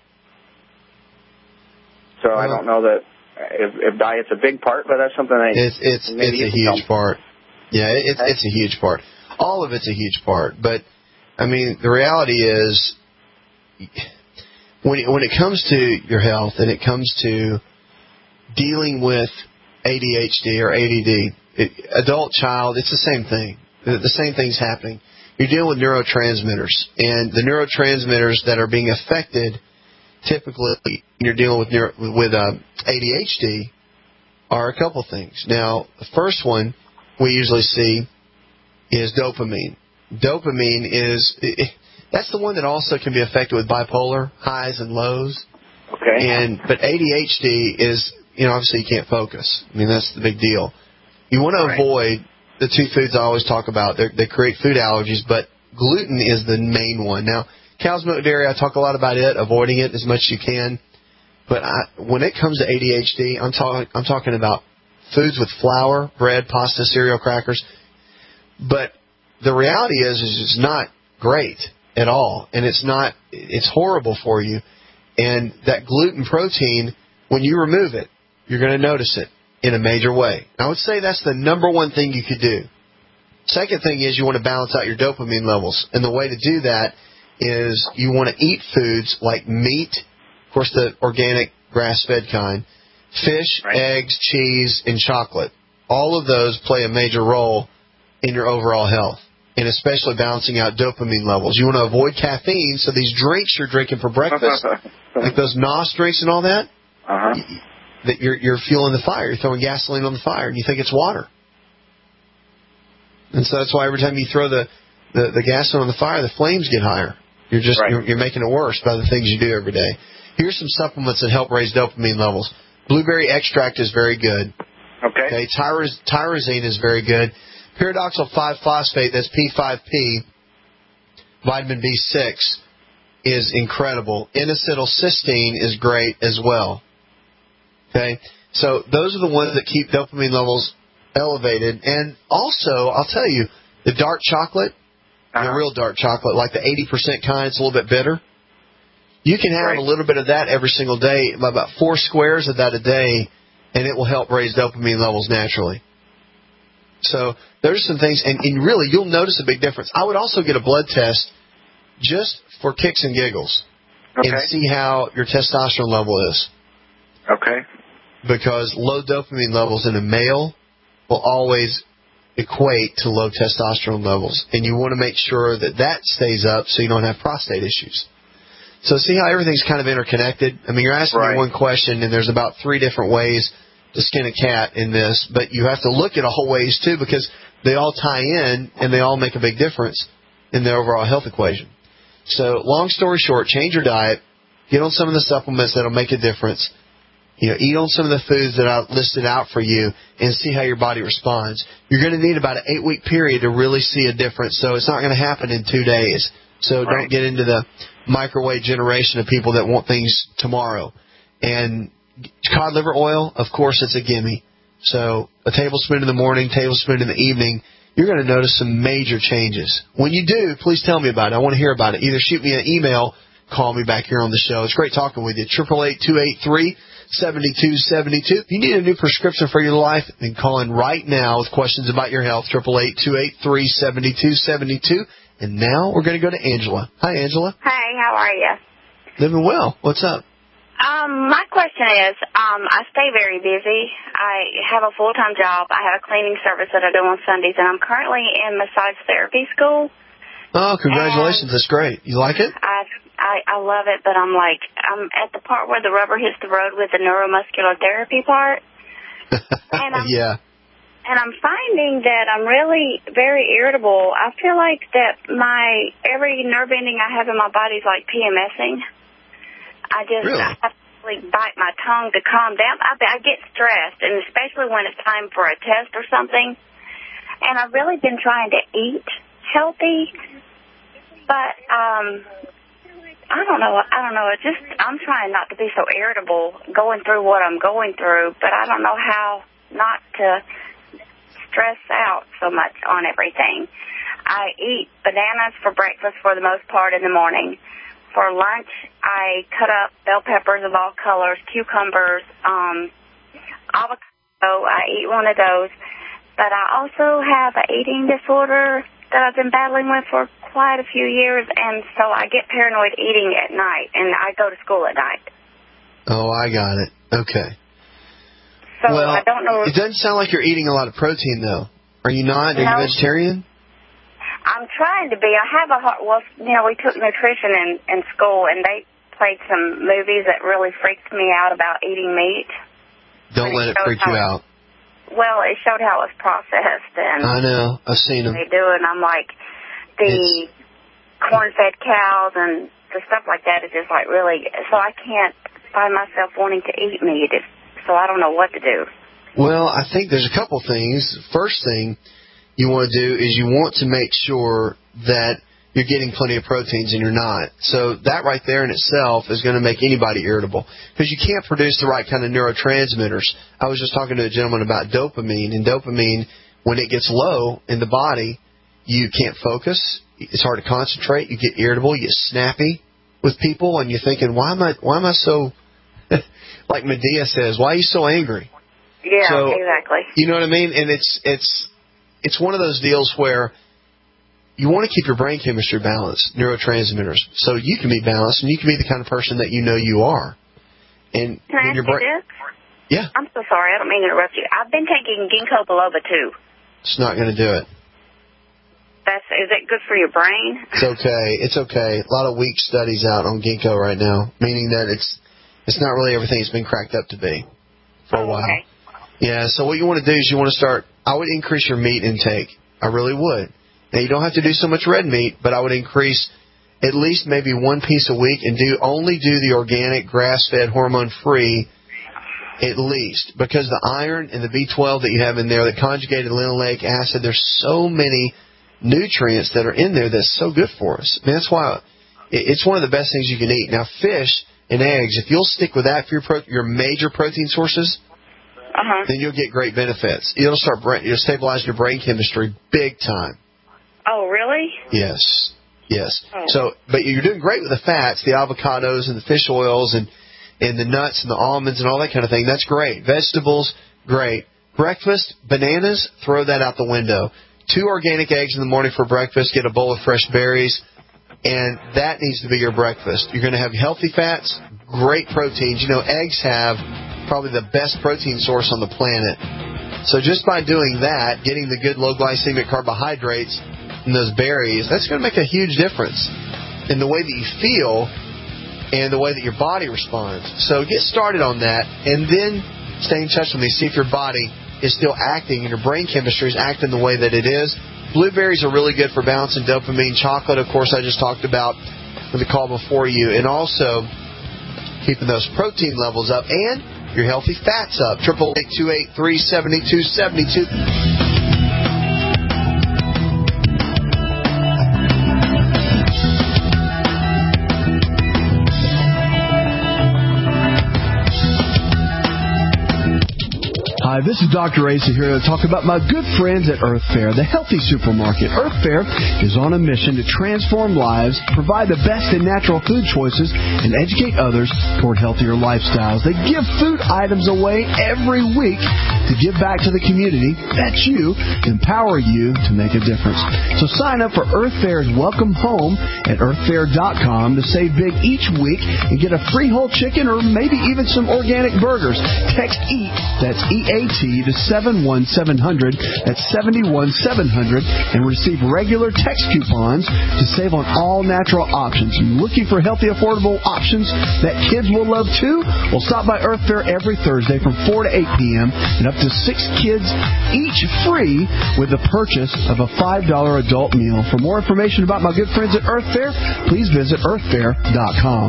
So well, I don't know that if, if diet's a big part, but that's something that it's it's it's a huge help. part. Yeah, it's okay. it's a huge part. All of it's a huge part. But I mean, the reality is, when it, when it comes to your health and it comes to dealing with A D H D or A D D, it, adult, child, it's the same thing. The, the same thing's happening. You're dealing with neurotransmitters, and the neurotransmitters that are being affected, typically, when you're dealing with neuro, with uh, A D H D, are a couple things. Now, the first one we usually see is dopamine. Dopamine is it, that's the one that also can be affected with bipolar highs and lows. Okay. And but A D H D is, you know, obviously you can't focus. I mean, that's the big deal. You want to right. avoid the two foods I always talk about. They're, they create food allergies, but gluten is the main one. Now, cow's milk dairy, I talk a lot about it, avoiding it as much as you can. But I, when it comes to A D H D, I'm, talk, I'm talking about foods with flour, bread, pasta, cereal, crackers. But the reality is, is it's not great at all, and it's not. It's horrible for you. And that gluten protein, when you remove it, you're going to notice it in a major way. I would say that's the number one thing you could do. Second thing is you want to balance out your dopamine levels. And the way to do that is you want to eat foods like meat, of course the organic grass-fed kind, fish, right. eggs, cheese, and chocolate. All of those play a major role in your overall health, and especially balancing out dopamine levels. You want to avoid caffeine, so these drinks you're drinking for breakfast, like those N O S drinks and all that, uh-huh. that you're, you're fueling the fire. You're throwing gasoline on the fire, and you think it's water. And so that's why every time you throw the, the, the gasoline on the fire, the flames get higher. You're just right. you're, you're making it worse by the things you do every day. Here's some supplements that help raise dopamine levels. Blueberry extract is very good. Okay. Okay. Tyroz- tyrosine is very good. Pyridoxal five phosphate, that's P five P, vitamin B six, is incredible. N-acetylcysteine is great as well. Okay? So those are the ones that keep dopamine levels elevated. And also, I'll tell you, the dark chocolate, uh-huh. the real dark chocolate, like the eighty percent kind, it's a little bit bitter. You can have right. a little bit of that every single day, about four squares of that a day, and it will help raise dopamine levels naturally. So there's some things, and, and really, you'll notice a big difference. I would also get a blood test just for kicks and giggles okay. and see how your testosterone level is. Okay. Because low dopamine levels in a male will always equate to low testosterone levels, and you want to make sure that that stays up so you don't have prostate issues. So see how everything's kind of interconnected? I mean, you're asking right. me one question, and there's about three different ways to skin a cat in this, but you have to look at all ways, too, because they all tie in, and they all make a big difference in the overall health equation. So long story short, change your diet, get on some of the supplements that will make a difference, you know, eat on some of the foods that I listed out for you, and see how your body responds. You're going to need about an eight-week period to really see a difference, so it's not going to happen in two days. So right. don't get into the microwave generation of people that want things tomorrow. And cod liver oil, of course, it's a gimme. So a tablespoon in the morning, tablespoon in the evening you're going to notice some major changes. When you do, please tell me about it. I want to hear about it. Either shoot me an email, call me back here on the show. It's great talking with you. eight eight eight, two eight three, seven two seven two. If you need a new prescription for your life, then call in right now with questions about your health. eight eight eight, two eight three, seven two seven two. And now we're going to go to Angela. Hi, Angela. Hi, how are you? Living well. What's up? Um, my question is, um, I stay very busy. I have a full-time job. I have a cleaning service that I do on Sundays, and I'm currently in massage therapy school. Oh, congratulations. That's great. You like it? I, I I love it, but I'm like, I'm at the part where the rubber hits the road with the neuromuscular therapy part. And I'm, yeah. And I'm finding that I'm really very irritable. I feel like that my, every nerve ending I have in my body is like PMSing. I just really? I have to like, bite my tongue to calm down. I, I get stressed, and especially when it's time for a test or something. And I've really been trying to eat healthy, but um, I don't know. I don't know. It just I'm trying not to be so irritable going through what I'm going through, but I don't know how not to stress out so much on everything. I eat bananas for breakfast for the most part in the morning. For lunch, I cut up bell peppers of all colors, cucumbers, um, avocado. I eat one of those. But I also have an eating disorder that I've been battling with for quite a few years, and so I get paranoid eating at night, and I go to school at night. Oh, I got it. Okay. So well, I don't know. It doesn't sound like you're eating a lot of protein, though. Are you not? Are you no. vegetarian? I'm trying to be. I have a heart. Well, you know, we took nutrition in, in school, and they played some movies that really freaked me out about eating meat. Don't let it freak you out. Well, it showed how it was processed, and I know. I've seen them. They do it, and I'm like, the it's... corn-fed cows and the stuff like that is just like really. So I can't find myself wanting to eat meat. It's, so I don't know what to do. Well, I think there's a couple things. First thing you want to do is you want to make sure that you're getting plenty of proteins and you're not. So that right there in itself is going to make anybody irritable because you can't produce the right kind of neurotransmitters. I was just talking to a gentleman about dopamine, and dopamine, when it gets low in the body, you can't focus. It's hard to concentrate. You get irritable. You get snappy with people, and you're thinking, why am I, why am I so, like Medea says, why are you so angry? Yeah, so, exactly. You know what I mean? And it's it's it's one of those deals where you want to keep your brain chemistry balanced, neurotransmitters, so you can be balanced and you can be the kind of person that you know you are. And can I ask your you bra- this? Yeah. I'm so sorry. I don't mean to interrupt you. I've been taking ginkgo biloba too. It's not going to do it. That's is it good for your brain? It's okay. It's okay. A lot of weak studies out on ginkgo right now, meaning that it's it's not really everything it's been cracked up to be for a oh, while. Okay. Yeah, so what you want to do is you want to start, I would increase your meat intake. I really would. Now, you don't have to do so much red meat, but I would increase at least maybe one piece a week and do only do the organic, grass-fed, hormone-free at least. Because the iron and the B twelve that you have in there, the conjugated linoleic acid, there's so many nutrients that are in there that's so good for us. I mean, that's why it's one of the best things you can eat. Now, fish and eggs, if you'll stick with that for your, pro- your major protein sources, Uh-huh. then you'll get great benefits. It'll start brain, it'll stabilize your brain chemistry big time. Oh, really? Yes, yes. Oh. So, but you're doing great with the fats, the avocados and the fish oils and and the nuts and the almonds and all that kind of thing. That's great. Vegetables, great. Breakfast, bananas, throw that out the window. Two organic eggs in the morning for breakfast. Get a bowl of fresh berries, and that needs to be your breakfast. You're going to have healthy fats, great proteins. You know, eggs have probably the best protein source on the planet. So just by doing that, getting the good low glycemic carbohydrates in those berries, that's going to make a huge difference in the way that you feel and the way that your body responds. So get started on that, and then stay in touch with me. See if your body is still acting and your brain chemistry is acting the way that it is. Blueberries are really good for balancing dopamine. Chocolate, of course, I just talked about with the call before you, and also keeping those protein levels up and your healthy fats up. Triple eight two eight three seventy two seventy two. Live. This is Doctor Asa here to talk about my good friends at Earth Fare, the healthy supermarket. Earth Fare is on a mission to transform lives, provide the best in natural food choices, and educate others toward healthier lifestyles. They give food items away every week to give back to the community. That's you. Empower you to make a difference. So sign up for Earth Fare's Welcome Home at earth fare dot com to save big each week and get a free whole chicken or maybe even some organic burgers. Text EAT, that's E A T, to seven one seven zero zero, that's seven one seven zero zero, and receive regular text coupons to save on all natural options. Looking for healthy, affordable options that kids will love too? Well, stop by Earth Fare every Thursday from four to eight p.m. and up to six kids each free with the purchase of a five dollar adult meal. For more information about my good friends at Earth Fare, please visit earth fare dot com.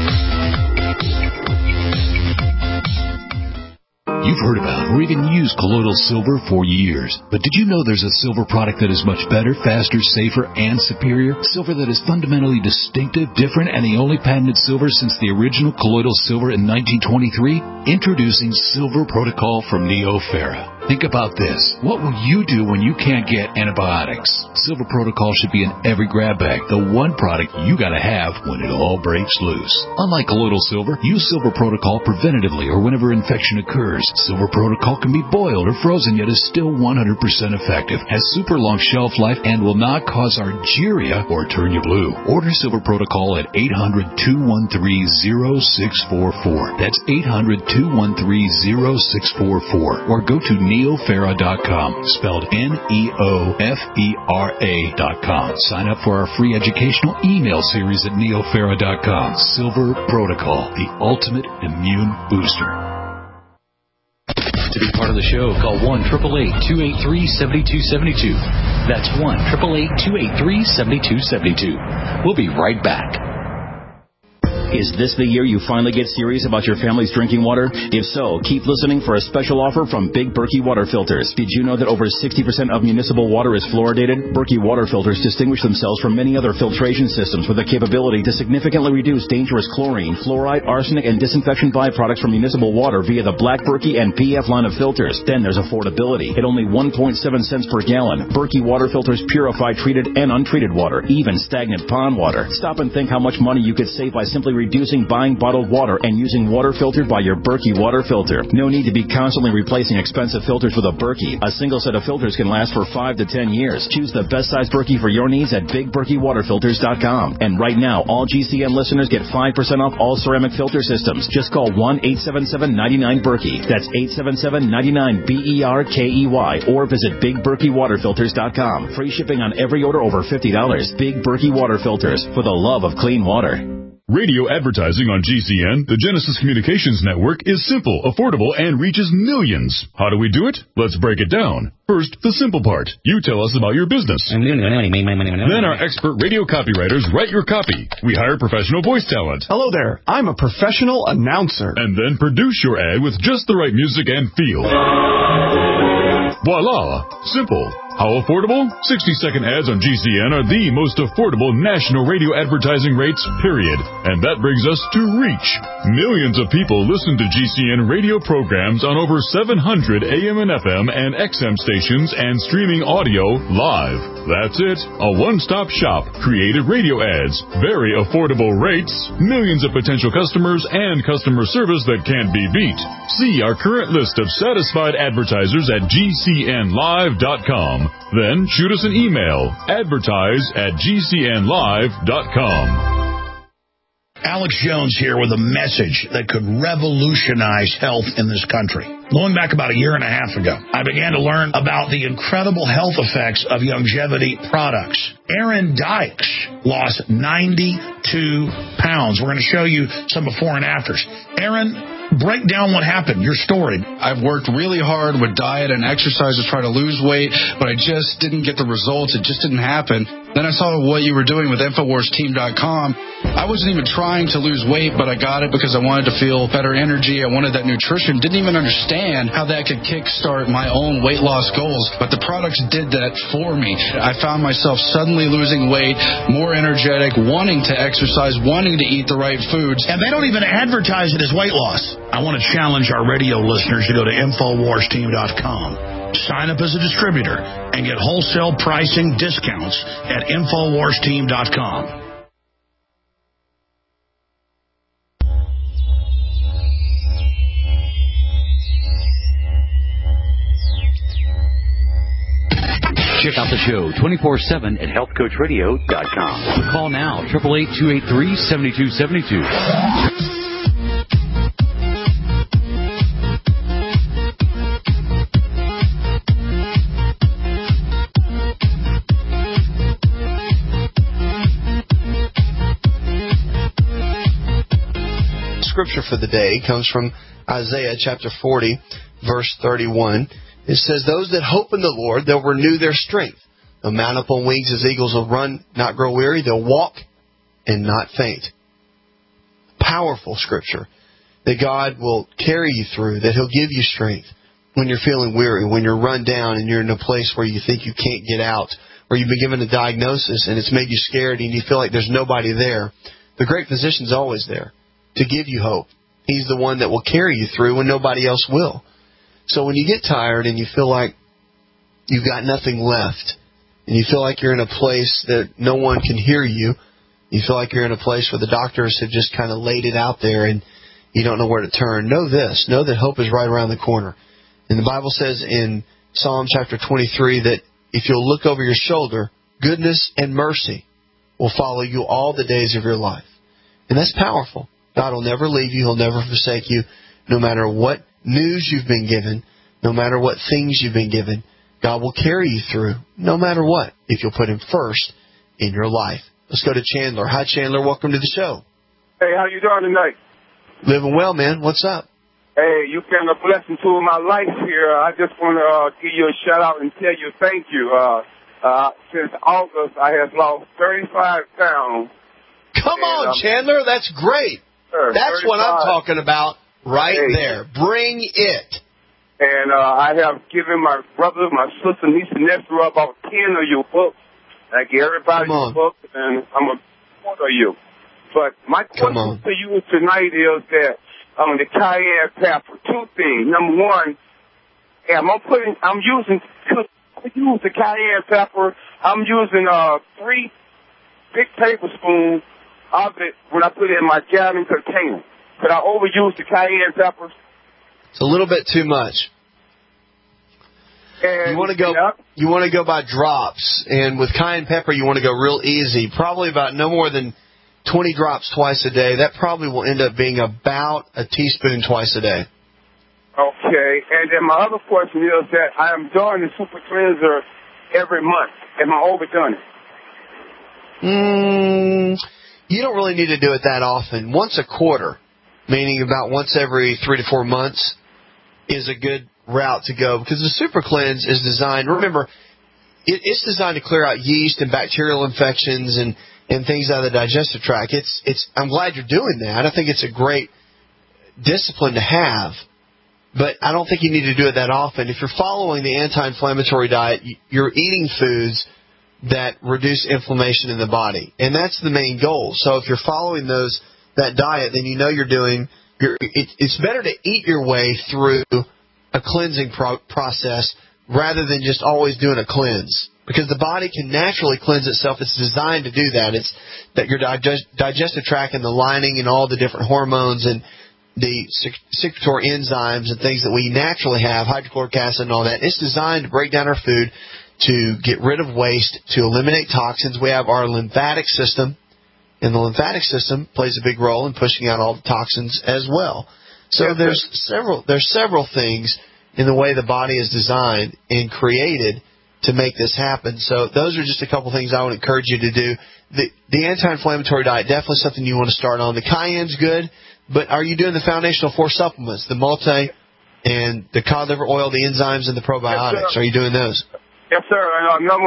You've heard about or even used colloidal silver for years. But did you know there's a silver product that is much better, faster, safer, and superior? Silver that is fundamentally distinctive, different, and the only patented silver since the original colloidal silver in nineteen twenty-three? Introducing Silver Protocol from NeoFera. Think about this. What will you do when you can't get antibiotics? Silver Protocol should be in every grab bag, the one product you gotta have when it all breaks loose. Unlike colloidal silver, use Silver Protocol preventatively or whenever infection occurs. Silver Protocol can be boiled or frozen, yet is still one hundred percent effective, has super long shelf life, and will not cause argyria or turn you blue. Order Silver Protocol at eight hundred, two one three, zero six four four. That's eight hundred, two one three, zero six four four. Or go to neofera dot com, spelled N E O F E R A dot com. Sign up for our free educational email series at neofera dot com. Silver Protocol, the ultimate immune booster. To be part of the show, call one eight eight eight, two eight three, seven two seven two. That's one eight eight eight, two eight three, seven two seven two. We'll be right back. Is this the year you finally get serious about your family's drinking water? If so, keep listening for a special offer from Big Berkey Water Filters. Did you know that over sixty percent of municipal water is fluoridated? Berkey Water Filters distinguish themselves from many other filtration systems with the capability to significantly reduce dangerous chlorine, fluoride, arsenic, and disinfection byproducts from municipal water via the Black Berkey and P F line of filters. Then there's affordability. At only one point seven cents per gallon, Berkey Water Filters purify treated and untreated water, even stagnant pond water. Stop and think how much money you could save by simply reducing buying bottled water and using water filtered by your Berkey water filter. No need to be constantly replacing expensive filters with a Berkey. A single set of filters can last for five to ten years. Choose the best size Berkey for your needs at big berkey water filters dot com. And right now, all G C N listeners get five percent off all ceramic filter systems. Just call one eight seven seven, nine nine, Berkey. That's eight seven seven, nine nine, B E R K E Y. Or visit big berkey water filters dot com. Free shipping on every order over fifty dollars. Big Berkey Water Filters, for the love of clean water. Radio advertising on G C N, the Genesis Communications Network, is simple, affordable, and reaches millions. How do we do it? Let's break it down. First, the simple part. You tell us about your business. Then our expert radio copywriters write your copy. We hire professional voice talent. Hello there. I'm a professional announcer. And then produce your ad with just the right music and feel. Voila! Simple. How affordable? sixty-second ads on G C N are the most affordable national radio advertising rates, period. And that brings us to reach. Millions of people listen to G C N radio programs on over seven hundred A M and F M and X M stations and streaming audio live. That's it. A one-stop shop. Creative radio ads. Very affordable rates. Millions of potential customers and customer service that can't be beat. See our current list of satisfied advertisers at G C N live dot com. Then shoot us an email, advertise at G C N live dot com. Alex Jones here with a message that could revolutionize health in this country. Going back about a year and a half ago, I began to learn about the incredible health effects of longevity products. Aaron Dykes lost ninety-two pounds. We're going to show you some before and afters. Aaron, break down what happened, your story. I've worked really hard with diet and exercise to try to lose weight, but I just didn't get the results. It just didn't happen. Then I saw what you were doing with Infowars Team dot com. I wasn't even trying to lose weight, but I got it because I wanted to feel better energy. I wanted that nutrition. Didn't even understand how that could kickstart my own weight loss goals, but the products did that for me. I found myself suddenly losing weight, more energetic, wanting to exercise, wanting to eat the right foods. And they don't even advertise it as weight loss. I want to challenge our radio listeners to go to Infowars Team dot com. Sign up as a distributor and get wholesale pricing discounts at Infowars Team dot com. Check out the show twenty-four seven at health coach radio dot com. Call now, eight eight eight, two eight three, seven two seven two. Scripture for the day comes from Isaiah chapter forty, verse thirty-one. It says, those that hope in the Lord, they'll renew their strength. They'll mount up on wings as eagles, will run, not grow weary. They'll walk and not faint. Powerful scripture that God will carry you through, that He'll give you strength when you're feeling weary, when you're run down and you're in a place where you think you can't get out, or you've been given a diagnosis and it's made you scared and you feel like there's nobody there. The great physician's always there to give you hope. He's the one that will carry you through when nobody else will. So when you get tired and you feel like you've got nothing left, and you feel like you're in a place that no one can hear you, you feel like you're in a place where the doctors have just kind of laid it out there and you don't know where to turn, know this, know that hope is right around the corner. And the Bible says in Psalm chapter twenty-three that if you'll look over your shoulder, goodness and mercy will follow you all the days of your life. And that's powerful. God will never leave you. He'll never forsake you, no matter what news you've been given, no matter what things you've been given. God will carry you through, no matter what, if you'll put Him first in your life. Let's go to Chandler. Hi, Chandler. Welcome to the show. Hey, how you doing tonight? Living well, man. What's up? Hey, you've been a blessing to my life here. I just want to uh, give you a shout-out and tell you thank you. Uh, uh, since August, I have lost thirty-five pounds. Come and, on, um, Chandler. That's great. Sir, That's thirty-five. what I'm talking about right hey. there. Bring it. And uh, I have given my brother, my sister, niece, and nephew about ten of your books. I give everybody your books, and I'm a supporter of you. But my question to you tonight is that um, the cayenne pepper, two things. Number one, am I putting? I'm using to use the cayenne pepper. I'm using uh three big tablespoons of it when I put it in my gallon container. Could I overuse the cayenne peppers? It's a little bit too much. And you want to go. You want to go by drops, and with cayenne pepper, you want to go real easy. Probably about no more than twenty drops twice a day. That probably will end up being about a teaspoon twice a day. Okay. And then my other question is that I am doing the super cleanser every month. Am I overdone it? Mm, you don't really need to do it that often. Once a quarter, meaning about once every three to four months, is a good route to go, because the super cleanse is designed, remember, it, it's designed to clear out yeast and bacterial infections and, and things out of the digestive tract. It's it's. I'm glad you're doing that. I think it's a great discipline to have, but I don't think you need to do it that often. If you're following the anti-inflammatory diet, you're eating foods that reduce inflammation in the body, and that's the main goal. So if you're following those that diet, then you know you're doing. You're, it, it's better to eat your way through a cleansing pro- process rather than just always doing a cleanse, because the body can naturally cleanse itself. It's designed to do that. It's that your digest- digestive tract and the lining and all the different hormones and the secretory enzymes and things that we naturally have, hydrochloric acid and all that, it's designed to break down our food, to get rid of waste, to eliminate toxins. We have our lymphatic system, and the lymphatic system plays a big role in pushing out all the toxins as well. So yes, there's several there's several things in the way the body is designed and created to make this happen. So those are just a couple things I would encourage you to do. The the anti-inflammatory diet, definitely something you want to start on. The cayenne's good, but are you doing the foundational four supplements, the multi and the cod liver oil, the enzymes, and the probiotics? Yes, are you doing those? Yes, sir. And, uh, number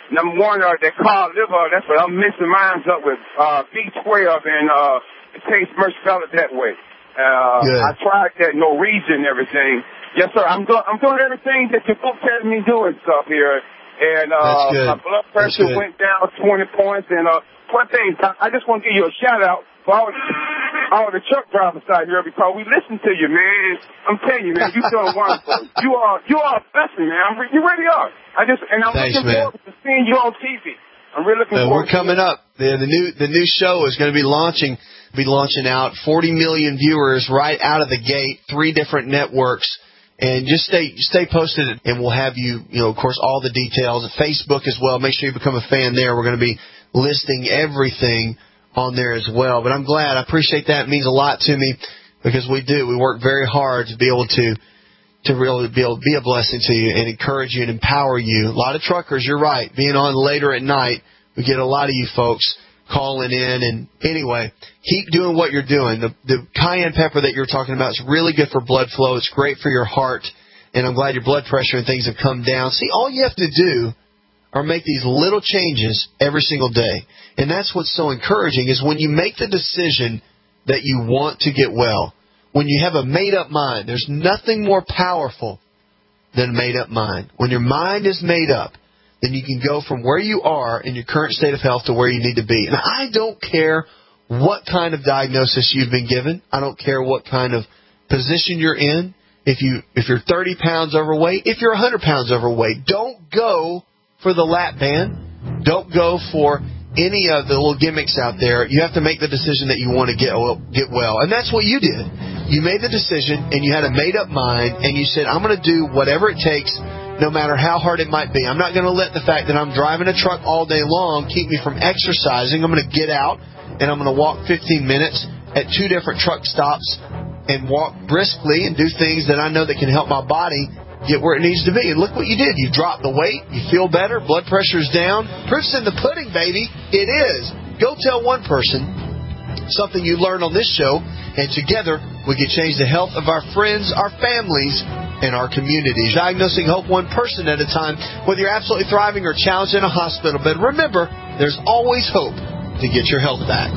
number one, uh, that cod liver, that's what I'm mixing mine up with, uh, B twelve, and, uh, it tastes much better that way. Uh, I tried that Norwegian and everything. Yes, sir. I'm doing, I'm doing everything that your book tells me to do and stuff here. And, uh, my blood pressure went down twenty points. And, uh, one thing, I just want to give you a shout out for all, all the truck drivers out here because we listen to you, man. I'm telling you, man, you're doing wonderful. You are, you are a blessing, man. I'm, you really are. I just, and I'm Thanks, looking man. forward to seeing you on T V. I'm really looking Uh, forward we're coming to up. The, the new the new show is going to be launching be launching out. forty million viewers right out of the gate. Three different networks, and just stay stay posted, and we'll have you you know of course all the details. Facebook as well. Make sure you become a fan there. We're going to be listing everything on there as well. But I'm glad. I appreciate that. It means a lot to me because we do. We work very hard to be able to. to really be able to be a blessing to you and encourage you and empower you. A lot of truckers, you're right, being on later at night, we get a lot of you folks calling in. And anyway, keep doing what you're doing. The, the cayenne pepper that you're talking about is really good for blood flow. It's great for your heart, and I'm glad your blood pressure and things have come down. See, all you have to do are make these little changes every single day. And that's what's so encouraging is when you make the decision that you want to get well. When you have a made-up mind, there's nothing more powerful than a made-up mind. When your mind is made up, then you can go from where you are in your current state of health to where you need to be. And I don't care what kind of diagnosis you've been given. I don't care what kind of position you're in. If, you, if you're thirty pounds overweight, if you're one hundred pounds overweight, don't go for the lap band. Don't go for any of the little gimmicks out there. You have to make the decision that you want to get get well. And that's what you did. You made the decision, and you had a made-up mind, and you said, I'm going to do whatever it takes, no matter how hard it might be. I'm not going to let the fact that I'm driving a truck all day long keep me from exercising. I'm going to get out, and I'm going to walk fifteen minutes at two different truck stops and walk briskly and do things that I know that can help my body get where it needs to be. And look what you did. You dropped the weight. You feel better. Blood pressure's down. Proof's in the pudding, baby. It is. Go tell one person something you learned on this show, and together we can change the health of our friends, our families, and our communities. Diagnosing hope one person at a time, whether you're absolutely thriving or challenged in a hospital bed. Remember, there's always hope to get your health back.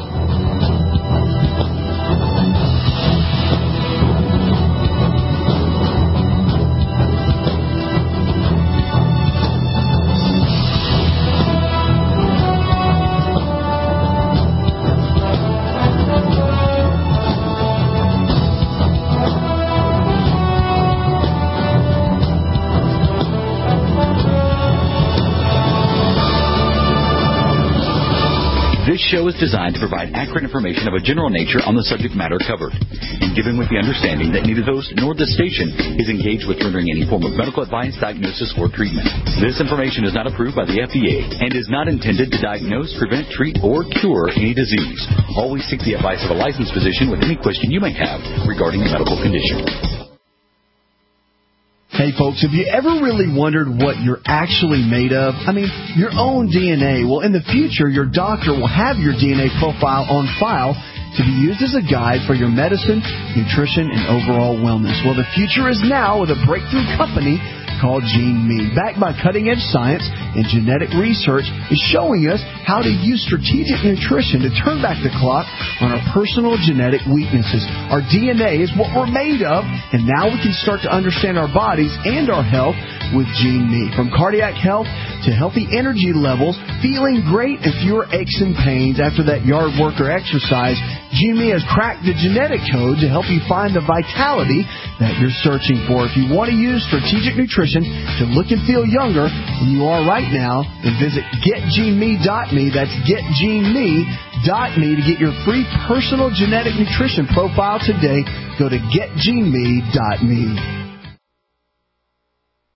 This show is designed to provide accurate information of a general nature on the subject matter covered, and given with the understanding that neither the host nor the station is engaged with rendering any form of medical advice, diagnosis, or treatment. This information is not approved by the F D A and is not intended to diagnose, prevent, treat, or cure any disease. Always seek the advice of a licensed physician with any question you may have regarding a medical condition. Hey, folks, have you ever really wondered what you're actually made of? I mean, your own D N A. Well, in the future, your doctor will have your D N A profile on file to be used as a guide for your medicine, nutrition, and overall wellness. Well, the future is now with a breakthrough company called GeneMe. Backed by cutting-edge science and genetic research, is showing us how to use strategic nutrition to turn back the clock on our personal genetic weaknesses. Our D N A is what we're made of, and now we can start to understand our bodies and our health with GeneMe. From cardiac health to healthy energy levels, feeling great and fewer aches and pains after that yard work or exercise, GeneMe has cracked the genetic code to help you find the vitality that you're searching for. If you want to use strategic nutrition to look and feel younger than you are right now, then visit get gene me dot me. That's get gene me dot me to get your free personal genetic nutrition profile today. Go to get gene me dot me.